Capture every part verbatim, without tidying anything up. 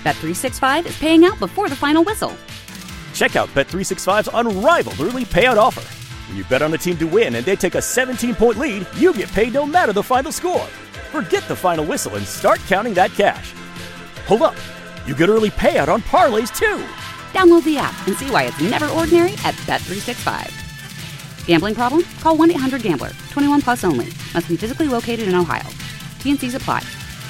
Bet three sixty-five is paying out before the final whistle. Check out Bet three sixty-five's unrivaled early payout offer. When you bet on a team to win and they take a seventeen-point lead, you get paid no matter the final score. Forget the final whistle and start counting that cash. Hold up. You get early payout on parlays, too. Download the app and see why it's never ordinary at Bet three sixty-five. Gambling problem? Call one eight hundred gambler. twenty-one plus only. Must be physically located in Ohio. T and Cs apply.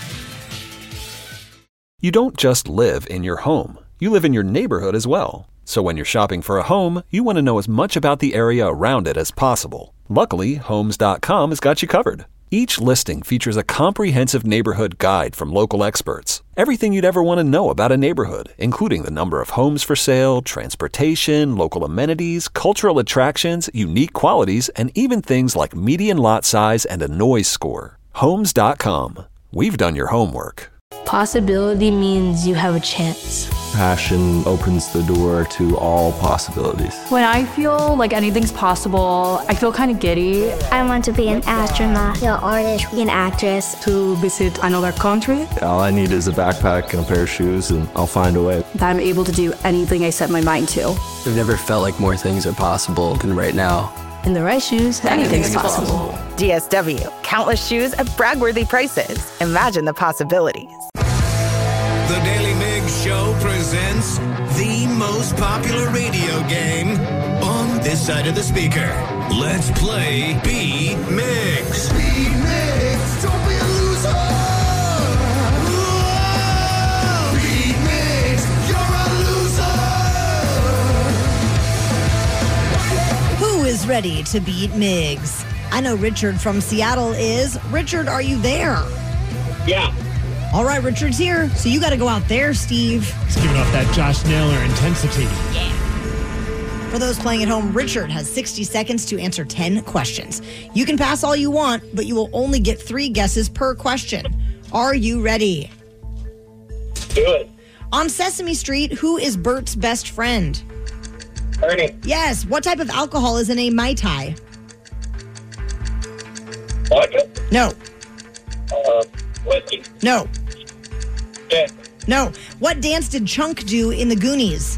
You don't just live in your home. You live in your neighborhood as well. So when you're shopping for a home, you want to know as much about the area around it as possible. Luckily, Homes dot com has got you covered. Each listing features a comprehensive neighborhood guide from local experts. Everything you'd ever want to know about a neighborhood, including the number of homes for sale, transportation, local amenities, cultural attractions, unique qualities, and even things like median lot size and a noise score. Homes dot com. We've done your homework. Possibility means you have a chance. Passion opens the door to all possibilities. When I feel like anything's possible, I feel kind of giddy. I want to be an astronaut, an artist, an actress. To visit another country. All I need is a backpack and a pair of shoes, and I'll find a way. That I'm able to do anything I set my mind to. I've never felt like more things are possible than right now. In the right shoes, anything's, anything's possible. possible. D S W. Countless shoes at brag-worthy prices. Imagine the possibilities. The Daily Migs Show presents the most popular radio game on this side of the speaker. Let's play Beat Migs. Beat Migs, don't be a loser. Whoa! Beat Migs, you're a loser. Who is ready to beat Migs? I know Richard from Seattle is. Richard, are you there? Yeah. All right, Richard's here, so you got to go out there, Steve. He's giving off that Josh Naylor intensity. Yeah. For those playing at home, Richard has sixty seconds to answer ten questions. You can pass all you want, but you will only get three guesses per question. Are you ready? Do it. On Sesame Street, who is Bert's best friend? Ernie. Yes. What type of alcohol is in a Mai Tai? Vodka? No. Uh, whiskey? No. Yeah. No. What dance did Chunk do in the Goonies?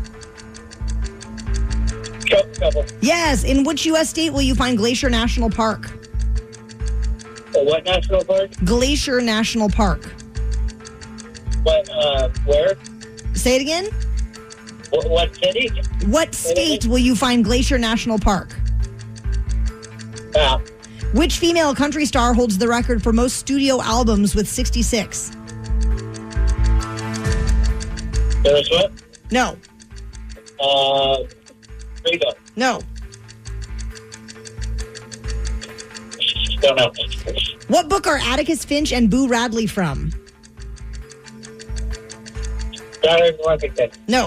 Chunk couple. Yes. In which U S state will you find Glacier National Park? Uh, what national park? Glacier National Park. What, uh, where? Say it again? What, what city? What state will you find Glacier National Park? Yeah. Which female country star holds the record for most studio albums with sixty-six? Taylor Swift? No. Uh, Rico? No. Don't know. What book are Atticus Finch and Boo Radley from? Battered Washington? No.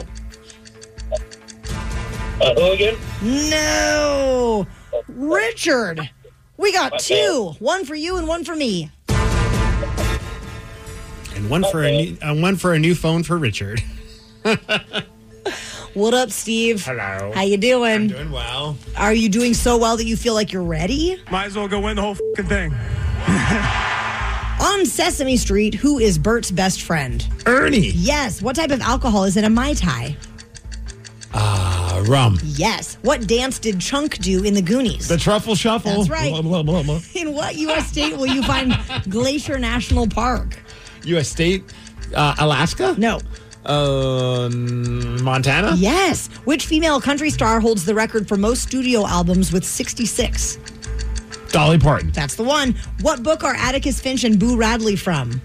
Uh, who again? No. Richard. We got two. One for you and one for me. And one for a new, uh, one for a new phone for Richard. What up, Steve? Hello. How you doing? I'm doing well. Are you doing so well that you feel like you're ready? Might as well go win the whole fucking thing. On Sesame Street, who is Bert's best friend? Ernie. Yes. What type of alcohol is in a Mai Tai? Ah, uh, rum. Yes. What dance did Chunk do in the Goonies? The Truffle Shuffle. That's right. Blah, blah, blah, blah. In what U S state will you find Glacier National Park? U S state? Uh, Alaska? No. Uh, Montana? Yes. Which female country star holds the record for most studio albums with sixty-six? Dolly Parton. That's the one. What book are Atticus Finch and Boo Radley from?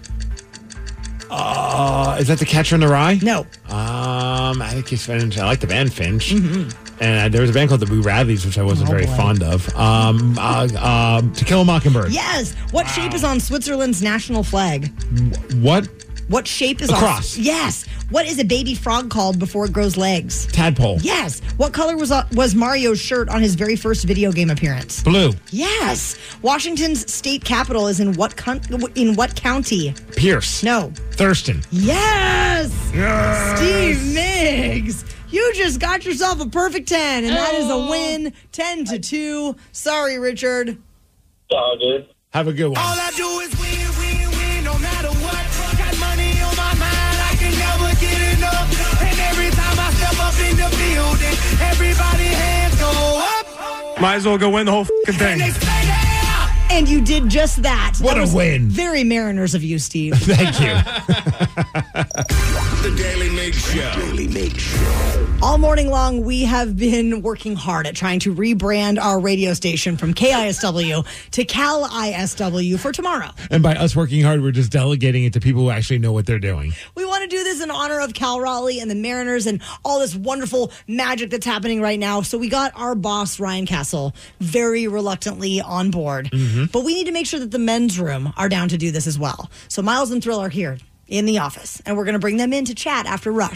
Uh, is that The Catcher in the Rye? No. Um, Atticus Finch. I like the band Finch. Mm-hmm. And uh, there was a band called the Boo Radleys, which I wasn't oh, very boy. fond of. Um, uh, uh, To Kill a Mockingbird. Yes. What wow. shape is on Switzerland's national flag? What? What shape is a on... cross. Yes. What is a baby frog called before it grows legs? Tadpole. Yes. What color was uh, was Mario's shirt on his very first video game appearance? Blue. Yes. Washington's state capital is in what con- in what county? Pierce. No. Thurston. Yes. Yes. Steve Migs. You just got yourself a perfect ten, and that is a win, ten to two. Sorry, Richard. Oh, dude. Have a good one. All I do is win, win, win, no matter what. Got money on my mind, I can never get Might as well go win the whole fucking thing. And you did just that. What that a was win. Very Mariners of you, Steve. Thank you. The Daily Mig Show. Daily Mig Show. All morning long, we have been working hard at trying to rebrand our radio station from K I S W to Cal I S W for tomorrow. And by us working hard, we're just delegating it to people who actually know what they're doing. We want to do this in honor of Cal Raleigh and the Mariners and all this wonderful magic that's happening right now. So we got our boss, Ryan Castle, very reluctantly on board. Mm-hmm. But we need to make sure that the men's room are down to do this as well. So Miles and Thrill are here in the office, and we're going to bring them in to chat after Rush.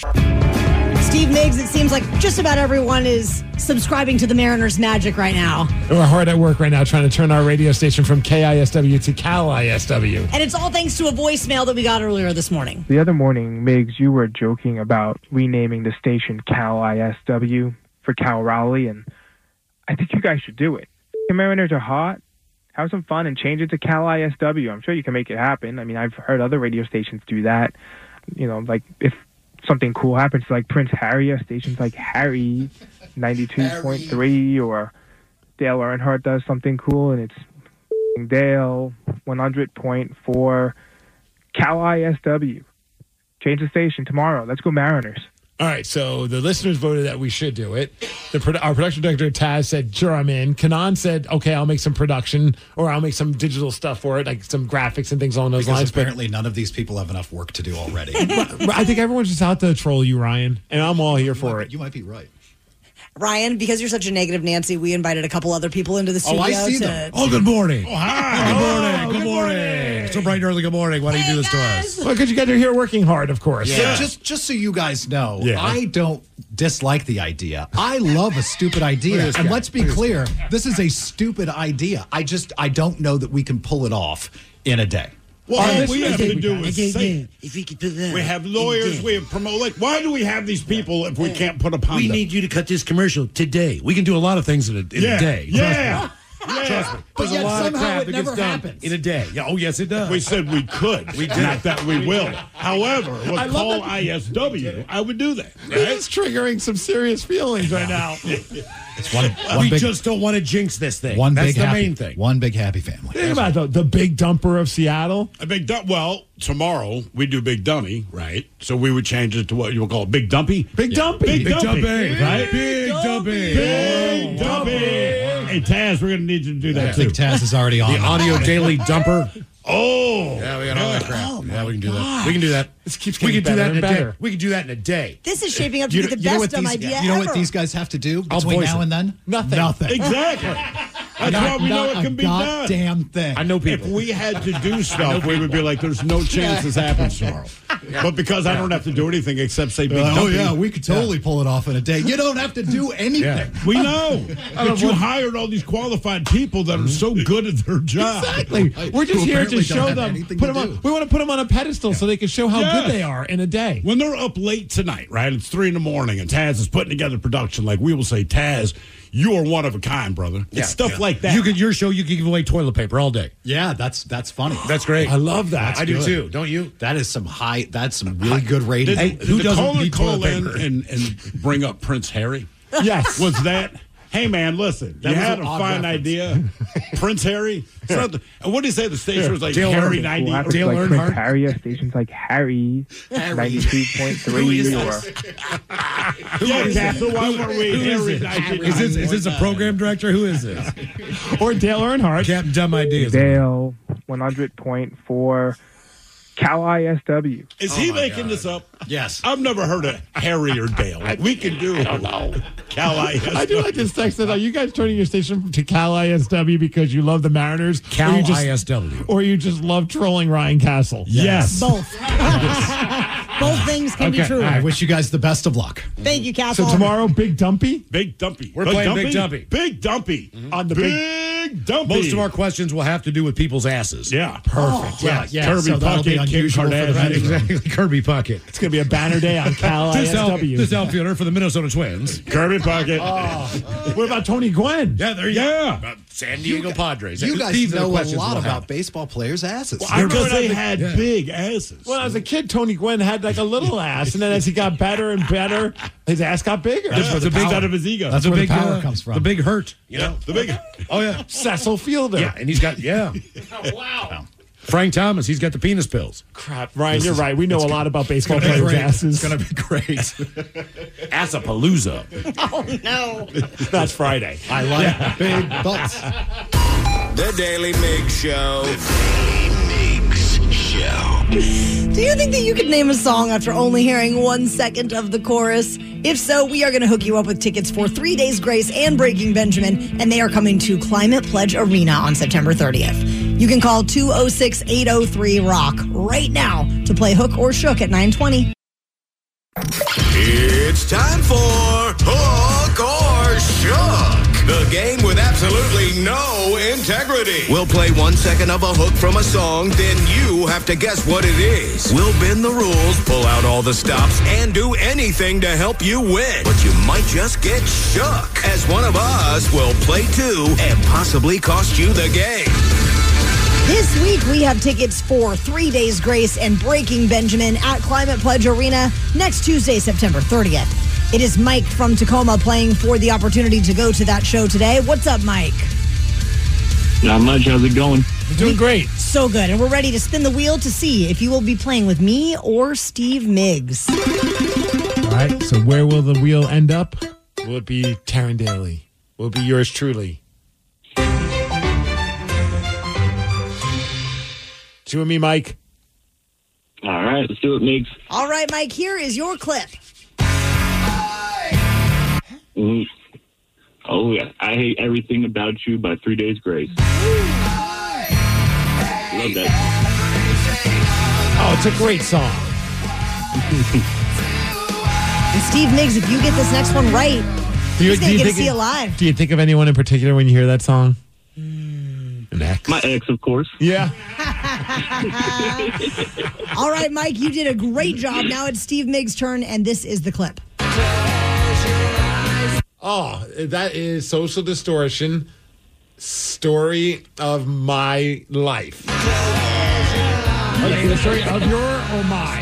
Steve Miggs, it seems like just about everyone is subscribing to the Mariners magic right now. We're hard at work right now trying to turn our radio station from K I S W to Cal I S W. And it's all thanks to a voicemail that we got earlier this morning. The other morning, Miggs, you were joking about renaming the station Cal I S W for Cal Raleigh, and I think you guys should do it. The Mariners are hot. Have some fun and change it to Cal I S W. I'm sure you can make it happen. I mean, I've heard other radio stations do that. You know, like if something cool happens, like Prince Harry, or stations like Harry ninety-two point three, or Dale Earnhardt does something cool, and it's Dale one hundred point four, Cal I S W. Change the station tomorrow. Let's go Mariners. All right, so the listeners voted that we should do it. The pro- Our production director, Taz, said, sure, I'm in. Kanan said, okay, I'll make some production, or I'll make some digital stuff for it, like some graphics and things along those because lines. apparently none of these people have enough work to do already. I think everyone's just out to troll you, Ryan, and I'm all here for it. You might be right. Ryan, because you're such a negative Nancy, we invited a couple other people into the studio. Oh, I see to, them. Oh, good morning. Oh, hi. Good morning. Oh, good, good morning. morning. So bright and early, good morning. Why do you do this to us? Well, because you guys are here working hard, of course. Yeah. So just, just so you guys know, Yeah. I don't dislike the idea. I love a stupid idea. this And guy. let's be Look at this clear, this is a stupid idea. I just, I don't know that we can pull it off in a day. Well, Oh, all this we is have a to big do guy. is say, If we could put that. we have lawyers, we have promote. Like, why do we have these people if we can't put upon We them? need you to cut this commercial today. We can do a lot of things in a, in yeah. a day. Yeah. Trust yeah. me. There's a lot of crap that gets done in a day. Yeah. Oh, yes, it does. We said we could. We did. Not that we will. However, with I love Call that- I S W, I would do that. Right? It's triggering some serious feelings right now. It's one, one we big, just don't want to jinx this thing. one That's big the happy, main thing. One big happy family. Think about the, the big dumper of Seattle. A big dump. Well, tomorrow we do Big Dummy, right? So we would change it to what you would call it, Big Dumpy. Big Dumpy. Big, Big Dumpy, Dumpy. right? Big Dumpy. Big Dumpy. Hey, Taz, we're going to need you to do that I too. think Taz is already on. The audio daily dumper. Oh. Yeah, we got all that crap. Oh, yeah, we can do that. gosh. We can do that. This keeps we getting can do better that in a and day. better. We can do that in a day. This is shaping up to You be know, the you know best what dumb these, idea you know ever. what these guys have to do I'll between voice now it. and then? Nothing. Nothing. Exactly. That's why we know Not it a can be done. goddamn thing. I know If people. we had to do stuff, we would be like, there's no chance this happens tomorrow. But because I don't have to do anything except say Big Uh, oh, Dumpy. yeah, we could totally pull it off in a day. You don't have to do anything. We know. But you hired all these qualified people that are so good at their job. Exactly. We're just Who here apparently to don't show have them. anything Put to them do. on, we want to put them on a pedestal so they can show how Yes. good they are in a day. When they're up late tonight, right? It's three in the morning, and Taz is putting together production. Like we will say, Taz, you are one of a kind, brother. It's Yeah, stuff yeah. like that. You could your show. You can give away toilet paper all day. Yeah, that's that's funny. That's great. I love that. I do good. too. Don't you? That is some high. That's some really good radio. Did, Hey, did who the doesn't caller need call toilet in paper? and, and bring up Prince Harry? Yes. Was that? Hey man, listen, That you was had an a odd fine reference. idea, Prince Harry. It's not the, and what did he say? The station was like Dale Harry Earnhardt. ninety. Well, Dale like Earnhardt? Prince Harry, or stations like Harry ninety-two point three, or Yeah, Castle. Why weren't we Harry Is ninety? this, is this a program director? Who is this? Or Dale Earnhardt. Captain Dumb Ideas. Dale one hundred point four, Cal I S W. Is he making this up? Yes. I've never heard of Harry or Dale. We can do. I don't know. Cal I S W. I do like this text that are you guys turning your station to Cal I S W because you love the Mariners? Cal or you just, I S W. Or you just love trolling Ryan Castle? Yes. Both. Both things can be Okay, true. all I wish you guys the best of luck. Thank you, Castle. So tomorrow, Big Dumpy? Big Dumpy. We're playing Big Dumpy. Big Dumpy. On the Big Dumpy. Most of our questions will have to do with people's asses. Yeah. Perfect. Yeah, yeah. Kirby so that'll be Puckett, Kim unusual for the Kardashian. radio. Exactly. Kirby Puckett. It's going to be a banner day on Cal This, out, I S W. this outfielder for the Minnesota Twins. Kirby Puckett. What about Tony Gwynn? Yeah, there you Yeah. go. San Diego You gu- Padres. You guys These are the know a questions lot we'll about have. baseball players' asses. Well, I remember Because when I they was a- had yeah. big asses. When I was a kid, Tony Gwynn had like a little ass, and then as he got better and better, his ass got bigger. That's where the big power out of his ego. That's where where the the big power uh, comes from. The big hurt. You know the big. Oh yeah. Cecil Fielder. Yeah, and he's got yeah. Wow. Frank Thomas. He's got the penis pills. Crap, Ryan, This you're is- right. We know it's a gonna- lot about baseball It's gonna be players' great. asses. It's going to be great. Assapalooza. Oh, no. That's Friday. I like big butts. The Daily Mig Show. The Daily Migs Show. Do you think that you could name a song after only hearing one second of the chorus? If so, we are going to hook you up with tickets for Three Days Grace and Breaking Benjamin, and they are coming to Climate Pledge Arena on September thirtieth. You can call two oh six, eight oh three, ROCK right now to play Hook or Shook at nine twenty. It's time for Hook or Shook, the game with absolutely no integrity. We'll play one second of a hook from a song, then you have to guess what it is. We'll bend the rules, pull out all the stops, and do anything to help you win. But you might just get shook, as one of us will play too and possibly cost you the game. This week, we have tickets for Three Days Grace and Breaking Benjamin at Climate Pledge Arena next Tuesday, September thirtieth. It is Mike from Tacoma playing for the opportunity to go to that show today. What's up, Mike? Not much. How's it going? You're doing great. So good. And we're ready to spin the wheel to see if you will be playing with me or Steve Miggs. All right, so where will the wheel end up? Will it be Taryn Daly? Will it be yours truly? It's you and me, Mike. All right, let's do it, Migs. All right, Mike, here is your clip. Mm. Oh, yeah. I Hate Everything About You by Three Days Grace. Love that. Oh, it's a great song. And Steve Miggs, if you get this next one right, Do you, he's going to do you get to think see it- it live. Do you think of anyone in particular when you hear that song? An ex. My ex, of course. Yeah. All right, Mike, you did a great job. Now it's Steve Miggs' turn, and this is the clip. Oh, that is Social Distortion, Story of My Life. Okay, the story of your or mine?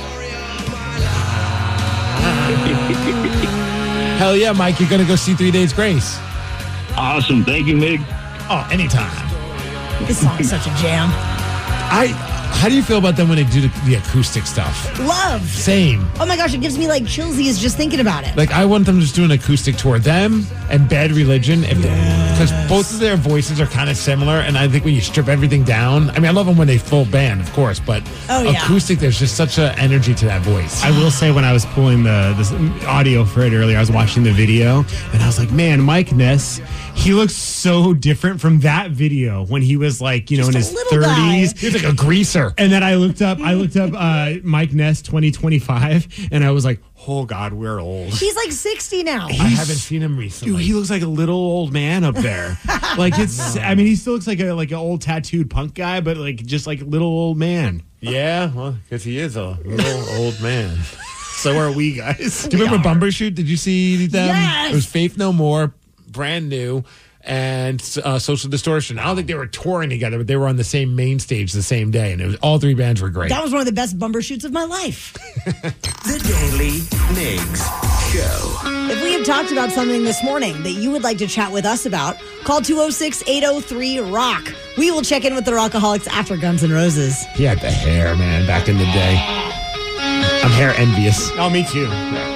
Hell yeah, Mike, you're going to go see Three Days Grace. Awesome. Thank you, Mig. Oh, anytime. This song is such a jam. I. How do you feel about them when they do the, the acoustic stuff? Love. Same. Oh my gosh, it gives me like chillsies just thinking about it. Like, I want them to just do an acoustic tour. Them and Bad Religion, because both of their voices are kind of similar, and I think when you strip everything down, I mean, I love them when they full band, of course, but Oh, yeah. acoustic, there's just such an energy to that voice. I will say when I was pulling the this audio for it earlier, I was watching the video, and I was like, man, Mike Ness, he looks so different from that video when he was like, you know, Just in a his little guy. thirties. He's like a greaser. And then I looked up, I looked up uh, Mike Ness twenty twenty-five, and I was like, oh God, we're old. He's like sixty now. I haven't seen him recently. Dude, he looks like a little old man up there. Like it's, I mean, he still looks like a like an old tattooed punk guy, but like just like little old man. Yeah, well, because he is a little old man. So are we guys. Do you remember Bumbershoot? Did you see them? Yes. It was Faith No More, brand new, and uh, Social Distortion. I don't think they were touring together, but they were on the same main stage the same day, and it was all three bands were great. That was one of the best bumper shoots of my life. The Daily Migs Show. If we have talked about something this morning that you would like to chat with us about, call two oh six, eight oh three, ROCK. We will check in with the Rockaholics after Guns N' Roses. He had the hair, man, back in the day. I'm hair envious. Oh, me too.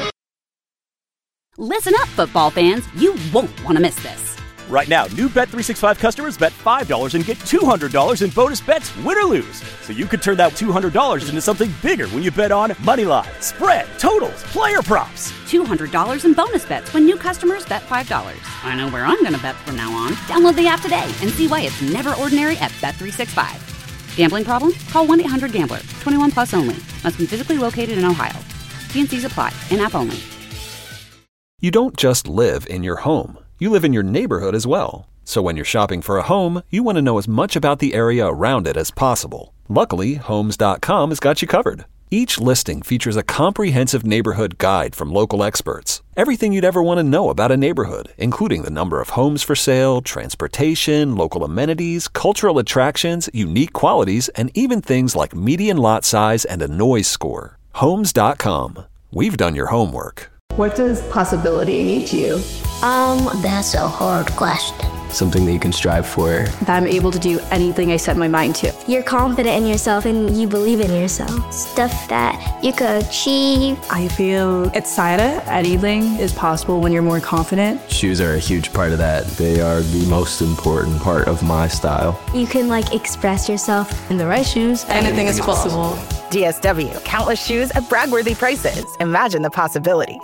Listen up, football fans. You won't want to miss this. Right now, new Bet three sixty-five customers bet five dollars and get two hundred dollars in bonus bets, win or lose. So you could turn that two hundred dollars into something bigger when you bet on moneyline, spread, totals, player props. two hundred dollars in bonus bets when new customers bet five dollars. I know where I'm going to bet from now on. Download the app today and see why it's never ordinary at Bet three sixty-five. Gambling problem? Call one eight hundred gambler. twenty-one plus only. Must be physically located in Ohio. T and C's apply. In-app only. You don't just live in your home. You live in your neighborhood as well. So when you're shopping for a home, you want to know as much about the area around it as possible. Luckily, Homes dot com has got you covered. Each listing features a comprehensive neighborhood guide from local experts. Everything you'd ever want to know about a neighborhood, including the number of homes for sale, transportation, local amenities, cultural attractions, unique qualities, and even things like median lot size and a noise score. Homes dot com. We've done your homework. What does possibility mean to you? Um, that's a hard question. Something that you can strive for. That I'm able to do anything I set my mind to. You're confident in yourself and you believe in yourself. Stuff that you could achieve. I feel excited. Anything is possible when you're more confident. Shoes are a huge part of that. They are the most important part of my style. You can like express yourself. In the right shoes, anything is possible. D S W, countless shoes at brag-worthy prices. Imagine the possibilities.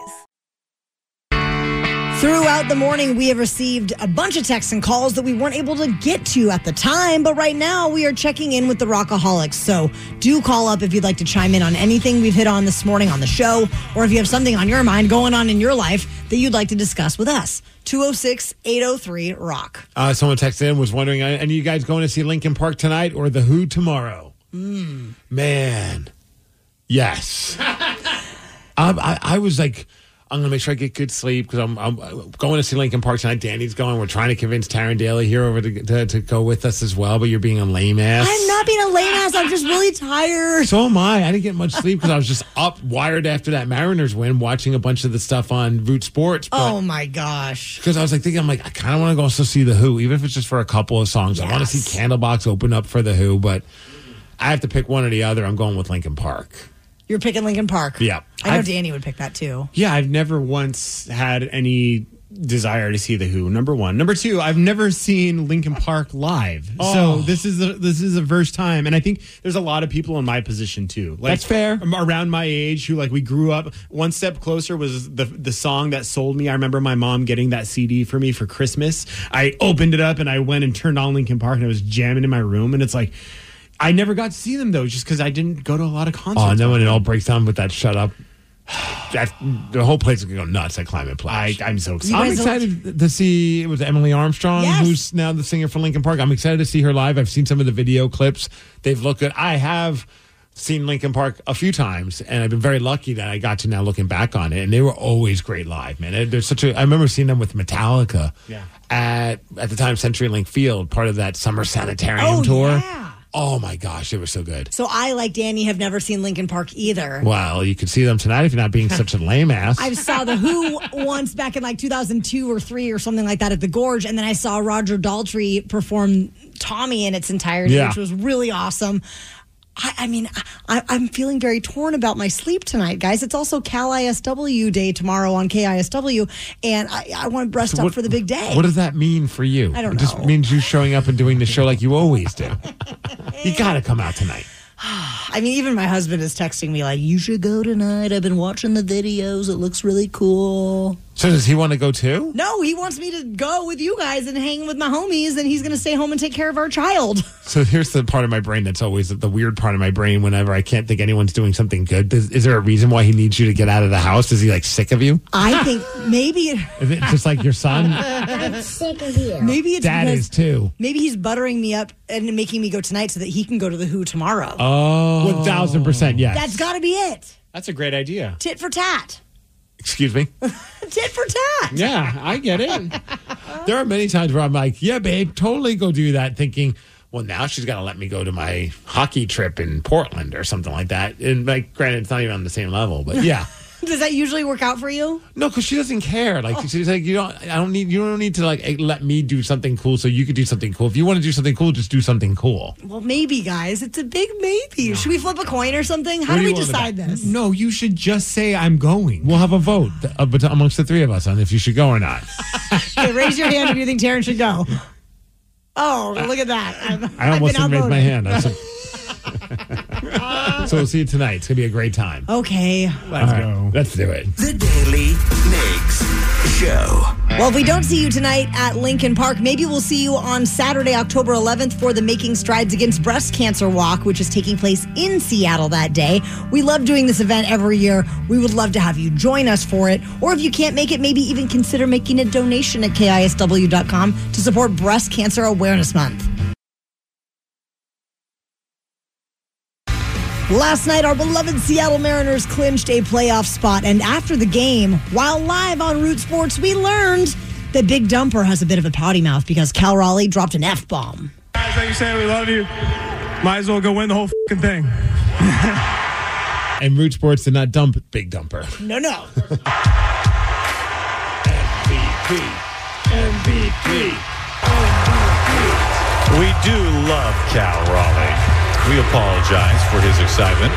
Throughout the morning, we have received a bunch of texts and calls that we weren't able to get to at the time, but right now we are checking in with the Rockaholics. So do call up if you'd like to chime in on anything we've hit on this morning on the show, or if you have something on your mind going on in your life that you'd like to discuss with us. two oh six, eight oh three, rock. Uh, someone texted in, was wondering, any of you guys going to see Linkin Park tonight or The Who tomorrow? Mm. Man, yes. um, I, I was like... I'm going to make sure I get good sleep because I'm, I'm going to see Linkin Park tonight. Danny's going. We're trying to convince Taryn Daly here over to, to, to go with us as well, but you're being a lame ass. I'm not being a lame ass. I'm just really tired. So am I. I didn't get much sleep because I was just up, wired after that Mariners win, watching a bunch of the stuff on Root Sports. Oh, my gosh. Because I was like thinking, I'm like, I kind of want to go also see The Who, even if it's just for a couple of songs. Yes. I want to see Candlebox open up for The Who, but I have to pick one or the other. I'm going with Linkin Park. You're picking Linkin Park. Yeah. I know I've, Danny would pick that too. Yeah, I've never once had any desire to see The Who. Number one. Number two, I've never seen Linkin Park live. Oh. So this is a, this is the first time. And I think there's a lot of people in my position too. Like, that's fair. Around my age who like we grew up. One Step Closer was the the song that sold me. I remember my mom getting that C D for me for Christmas. I opened it up and I went and turned on Linkin Park and I was jamming in my room. And it's like, I never got to see them, though, just because I didn't go to a lot of concerts. Oh, and then when it all breaks down with that shut up, that, the whole place is going to go nuts at Climate Pledge. I, I'm so excited. I'm excited to see, it was Emily Armstrong, yes. who's now the singer for Linkin Park. I'm excited to see her live. I've seen some of the video clips. They've looked good. I have seen Linkin Park a few times, and I've been very lucky that I got to now looking back on it, and they were always great live, man. There's such a, I remember seeing them with Metallica yeah. at, at the time, CenturyLink Field, part of that Summer Sanitarium oh, tour. Yeah. Oh, my gosh, they were so good. So I, like Danny, have never seen Linkin Park either. Well, you could see them tonight if you're not being such a lame ass. I saw The Who once back in like two thousand two or three or something like that at the Gorge, and then I saw Roger Daltrey perform Tommy in its entirety, yeah. which was really awesome. I, I mean, I, I'm feeling very torn about my sleep tonight, guys. It's also Cal I S W Day tomorrow on K I S W, and I, I want to rest so up what, for the big day. What does that mean for you? I don't it know. It just means you showing up and doing the show like you always do. You got to come out tonight. I mean, even my husband is texting me like, you should go tonight. I've been watching the videos. It looks really cool. So does he want to go too? No, he wants me to go with you guys and hang with my homies, and he's going to stay home and take care of our child. So here's the part of my brain that's always the weird part of my brain whenever I can't think anyone's doing something good. Is, is there a reason why he needs you to get out of the house? Is he like sick of you? I think maybe... Is it just like your son? I'm sick of you. Maybe it's Dad because is too. Maybe he's buttering me up and making me go tonight so that he can go to The Who tomorrow. Oh. one thousand percent yes. That's got to be it. That's a great idea. Tit for tat. Excuse me? Tit for tat. Yeah, I get it. There are many times where I'm like, yeah, babe, totally go do that, thinking, well, now she's got to let me go to my hockey trip in Portland or something like that. And, like, granted, it's not even on the same level, but yeah. Does that usually work out for you? No, because she doesn't care. Like, oh. she's like, you don't, I don't need, you don't need to, like, let me do something cool so you could do something cool. If you want to do something cool, just do something cool. Well, maybe, guys. It's a big maybe. No. Should we flip a coin or something? How what do, do we decide this? No, you should just say I'm going. We'll have a vote uh, amongst the three of us on if you should go or not. Okay, raise your hand if you think Taryn should go. Oh, look at that. I've, I almost I've didn't raise my hand. I said, so we'll see you tonight. It's going to be a great time. Okay. Let's right, go. Let's do it. The Daily Migs Show. Well, if we don't see you tonight at Linkin Park, maybe we'll see you on Saturday, October eleventh for the Making Strides Against Breast Cancer Walk, which is taking place in Seattle that day. We love doing this event every year. We would love to have you join us for it. Or if you can't make it, maybe even consider making a donation at K I S W dot com to support Breast Cancer Awareness Month. Last night, our beloved Seattle Mariners clinched a playoff spot. And after the game, while live on Root Sports, we learned that Big Dumper has a bit of a potty mouth because Cal Raleigh dropped an F-bomb. Guys, like you said, we love you. Might as well go win the whole fucking thing. And Root Sports did not dump Big Dumper. No, no. M V P. M V P. We do love Cal Raleigh. We apologize for his excitement.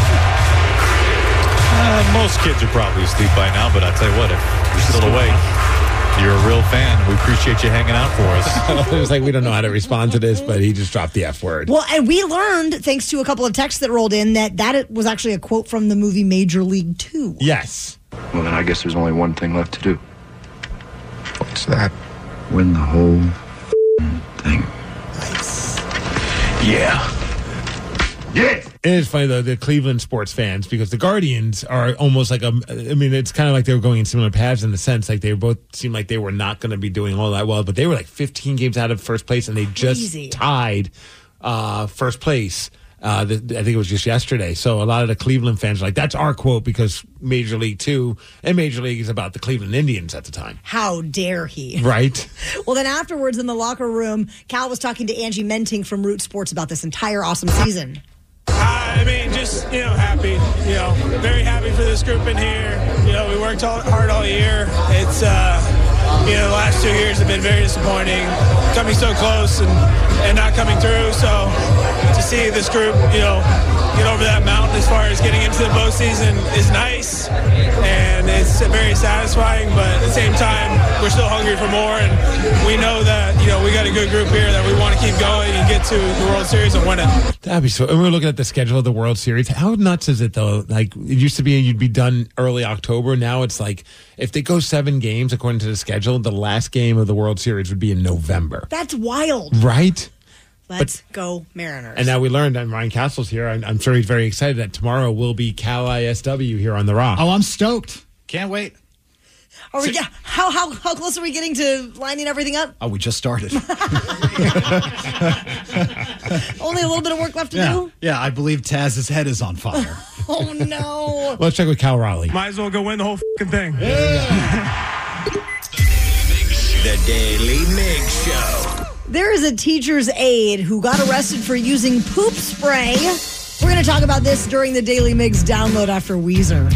Uh, most kids are probably asleep by now, but I'll tell you what, if you're still awake, you're a real fan. We appreciate you hanging out for us. It was like, we don't know how to respond to this, but he just dropped the F word. Well, and we learned, thanks to a couple of texts that rolled in, that that was actually a quote from the movie Major League Two. Yes. Well, then I guess there's only one thing left to do. What's that? Win the whole thing. Nice. Yeah. Yes. It is funny, though, the Cleveland sports fans, because the Guardians are almost like a, I mean, it's kind of like they were going in similar paths in the sense, like they both seemed like they were not going to be doing all that well, but they were like fifteen games out of first place, and they Crazy. just tied uh, first place. Uh, the, I think it was just yesterday. So a lot of the Cleveland fans are like, that's our quote, because Major League Two and Major League is about the Cleveland Indians at the time. How dare he? Right. Well, then afterwards in the locker room, Cal was talking to Angie Menting from Root Sports about this entire awesome season. I mean, just, you know, happy, you know, very happy for this group in here. You know, we worked all, hard all year. It's, uh, you know, the last two years have been very disappointing, coming so close and, and not coming through. So to see this group, you know, get over that mountain as far as getting into the postseason is nice. And it's very satisfying, but at the same time, we're still hungry for more. And we know that, you know, we got a good group here that we want to keep going and get to the World Series and win it. That'd be so. And we were looking at the schedule of the World Series. How nuts is it, though? Like, it used to be you'd be done early October. Now it's like, if they go seven games according to the schedule, the last game of the World Series would be in November. That's wild. Right? Let's but, go Mariners. And now we learned, and Ryan Castle's here. I'm, I'm sure he's very excited that tomorrow will be Cal I S W here on The Rock. Oh, I'm stoked. Can't wait. Are we, how, how, how close are we getting to lining everything up? Oh, we just started. Only a little bit of work left to yeah. do? Yeah, I believe Taz's head is on fire. Oh, no. Let's check with Cal Raleigh. Might as well go win the whole fucking thing. Yeah. The Daily Mig Show. There is a teacher's aide who got arrested for using poop spray. We're going to talk about this during the Daily Migs download after Weezer.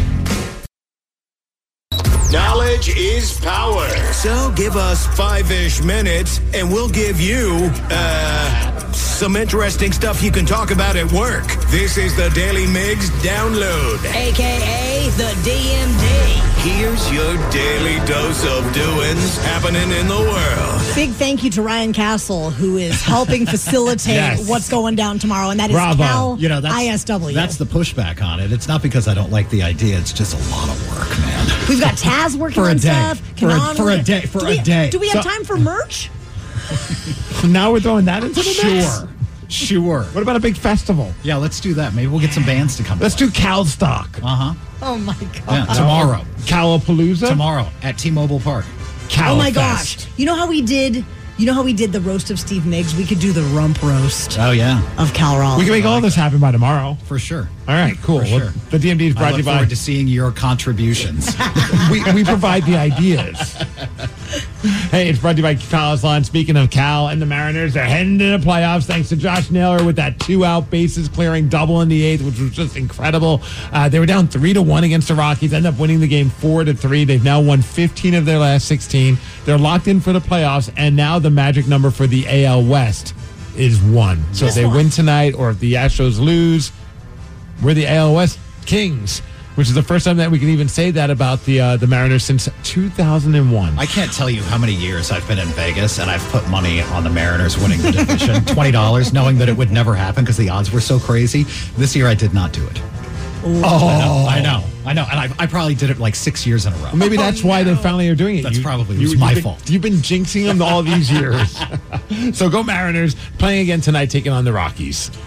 Knowledge is power. So give us five-ish minutes, and we'll give you, uh, some interesting stuff you can talk about at work. This is the Daily Migs download. A K A the D M D. Here's your daily dose of doings happening in the world. Big thank you to Ryan Castle, who is helping facilitate Yes. what's going down tomorrow, and that is Bravo. Cal You know, that's, I S W. That's the pushback on it. It's not because I don't like the idea. It's just a lot of work, man. We've got Taz working For a on day. stuff. For a- Kanan for a working- day. For do a we, day. Do we have So- time for merch? Now we're throwing that into the mix? Sure. Sure. What about a big festival? Yeah, let's do that. Maybe we'll get some bands to come. Let's do Calstock. Uh-huh. Oh, my God. Yeah, tomorrow. Calapalooza? Tomorrow at T-Mobile Park. Cal Oh, my Fest. gosh. You know how we did... You know how we did the roast of Steve Miggs? We could do the rump roast Oh, yeah. of Cal Raleigh. We can make all this happen by tomorrow. For sure. All right, cool. For Well, sure. the D M D is I brought to look you by... forward to seeing your contributions. we, we provide the ideas. Hey, it's brought to you by College Lawn. Speaking of Cal and the Mariners, they're heading to the playoffs thanks to Josh Naylor with that two-out bases clearing double in the eighth, which was just incredible. Uh, they were down three to one against the Rockies, ended up winning the game four to three. They've now won fifteen of their last sixteen. They're locked in for the playoffs, and now the magic number for the A L West is one. So if they win tonight, or if the Astros lose, we're the A L West Kings, which is the first time that we can even say that about the uh, the Mariners since two thousand one. I can't tell you how many years I've been in Vegas and I've put money on the Mariners winning the division. twenty dollars, knowing that it would never happen because the odds were so crazy. This year I did not do it. Oh, I know, I know, I know. And I, I probably did it like six years in a row. Well, maybe that's why they finally are doing it. That's You- probably it you- was my you've been- fault. You've been jinxing them all these years. So go Mariners, playing again tonight, taking on the Rockies.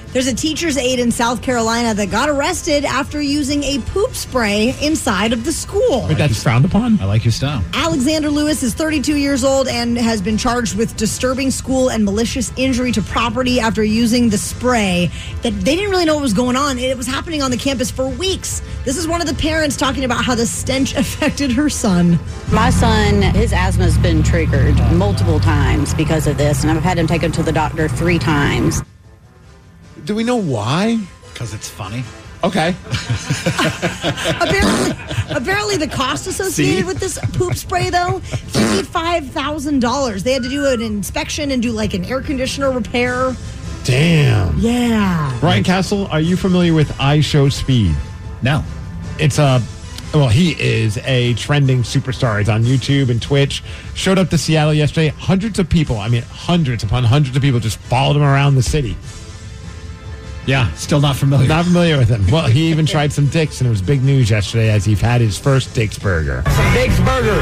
There's a teacher's aide in South Carolina that got arrested after using a poop spray inside of the school. Wait, that's frowned upon? I like your style. Alexander Lewis is thirty-two years old and has been charged with disturbing school and malicious injury to property after using the spray that they didn't really know what was going on. It was happening on the campus for weeks. This is one of the parents talking about how the stench affected her son. My son, his asthma's been triggered multiple times because of this, and I've had him taken to the doctor three times. Do we know why? Because it's funny. Okay. apparently, apparently, the cost associated See? with this poop spray, though, fifty-five thousand dollars. They had to do an inspection and do like an air conditioner repair. Damn. Yeah. Ryan Castle, are you familiar with iShowSpeed? No. It's a, well, he is a trending superstar. He's on YouTube and Twitch. Showed up to Seattle yesterday. Hundreds of people, I mean, hundreds upon hundreds of people just followed him around the city. Yeah, still not familiar. Not familiar with him. Well, he even tried some Dick's, and it was big news yesterday as he had his first Dick's burger. Some Dick's burger.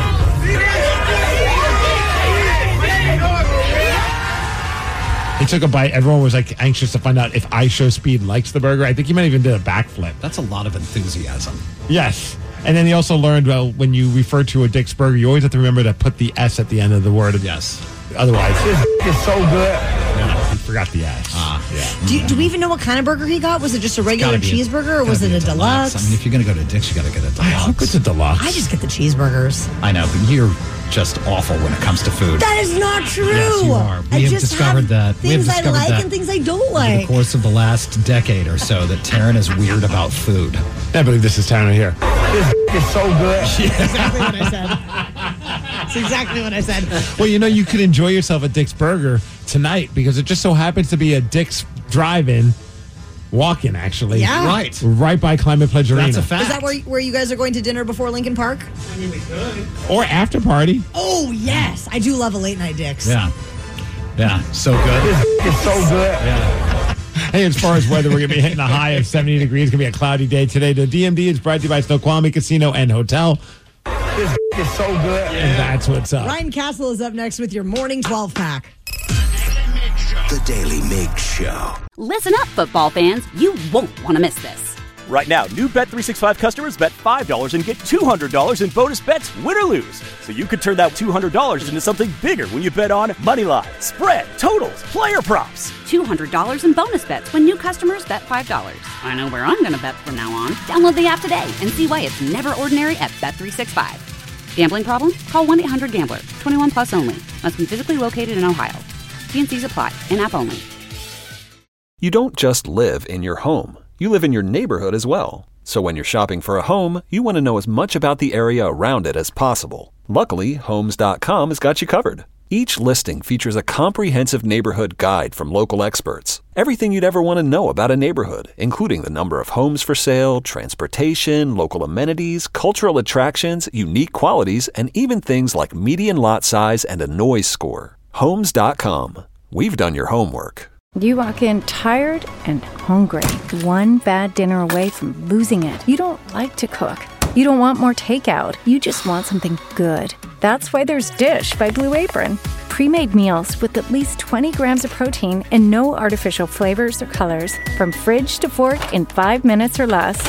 He took a bite. Everyone was like anxious to find out if iShowSpeed likes the burger. I think he might even did a backflip. That's a lot of enthusiasm. Yes. And then he also learned, well, when you refer to a Dick's burger, you always have to remember to put the S at the end of the word. Yes. Otherwise, it's so good. Yeah, he forgot the S. Ah, yeah. Do, do we even know what kind of burger he got? Was it just a regular Gotta be a- cheeseburger or was gotta it be a deluxe? I mean, if you're going to go to Dick's, you got to get a deluxe. I hope it's a deluxe. I just get the cheeseburgers. I know, but you're just awful when it comes to food. That is not true. Yes, you are. We I have just discovered have that. We have Things I discovered like that and things I don't over the like. course of the last decade or so that Taryn is weird about food. I believe this is Taryn here. It's so good. Exactly what I said. That's exactly what I said. Well, you know, you could enjoy yourself at Dick's Burger tonight because it just so happens to be a Dick's drive-in, walk-in, actually. Yeah. Right. Right by Climate Pledge Arena. That's a fact. Is that where, where you guys are going to dinner before Lincoln Park? I mean, we could. Or after party. Oh, yes. I do love a late night Dick's. Yeah. Yeah. So good. It's so good. Yeah. Hey, as far as weather, we're going to be hitting a high of seventy degrees. It's going to be a cloudy day today. The D M D is brought to you by Snoqualmie Casino and Hotel. It's, it's so good. And that's what's up. Ryan Castle is up next with your morning twelve pack. The Daily Mig Show. Listen up, football fans. You won't want to miss this. Right now, new Bet three sixty-five customers bet five dollars and get two hundred dollars in bonus bets, win or lose. So you could turn that two hundred dollars into something bigger when you bet on money line, spread, totals, player props. two hundred dollars in bonus bets when new customers bet five dollars. I know where I'm going to bet from now on. Download the app today and see why it's never ordinary at Bet three sixty-five. Gambling problem? Call one eight hundred gambler. twenty-one plus only. Must be physically located in Ohio. T and C's apply. In-app only. You don't just live in your home. You live in your neighborhood as well. So when you're shopping for a home, you want to know as much about the area around it as possible. Luckily, Homes dot com has got you covered. Each listing features a comprehensive neighborhood guide from local experts. Everything you'd ever want to know about a neighborhood, including the number of homes for sale, transportation, local amenities, cultural attractions, unique qualities, and even things like median lot size and a noise score. Homes dot com. We've done your homework. You walk in tired and hungry, one bad dinner away from losing it. You don't like to cook. You don't want more takeout. You just want something good. That's why there's Dish by Blue Apron. Pre-made meals with at least twenty grams of protein and no artificial flavors or colors. From fridge to fork in five minutes or less.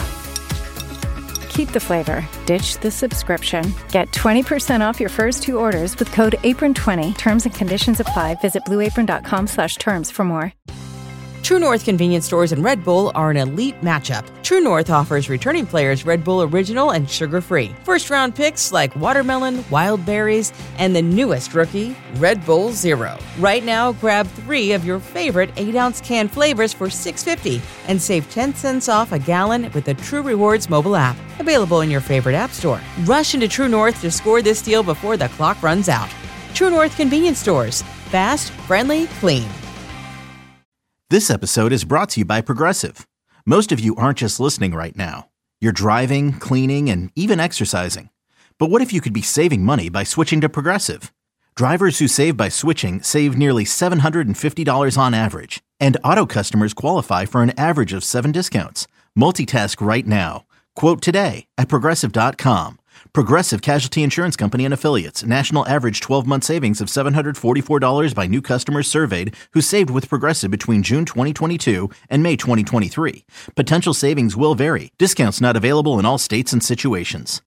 Keep the flavor. Ditch the subscription. Get twenty percent off your first two orders with code apron twenty. Terms and conditions apply. Visit blue apron dot com slash terms for more. True North convenience stores and Red Bull are an elite matchup. True North offers returning players Red Bull Original and sugar-free. First-round picks like watermelon, wild berries, and the newest rookie, Red Bull Zero. Right now, grab three of your favorite eight-ounce can flavors for six dollars and fifty cents and save ten cents off a gallon with the True Rewards mobile app. Available in your favorite app store. Rush into True North to score this deal before the clock runs out. True North convenience stores. Fast, friendly, clean. This episode is brought to you by Progressive. Most of you aren't just listening right now. You're driving, cleaning, and even exercising. But what if you could be saving money by switching to Progressive? Drivers who save by switching save nearly seven hundred fifty dollars on average. And auto customers qualify for an average of seven discounts. Multitask right now. Quote today at Progressive dot com. Progressive Casualty Insurance Company and Affiliates. National average twelve-month savings of seven hundred forty-four dollars by new customers surveyed who saved with Progressive between June twenty twenty-two and May twenty twenty-three. Potential savings will vary. Discounts not available in all states and situations.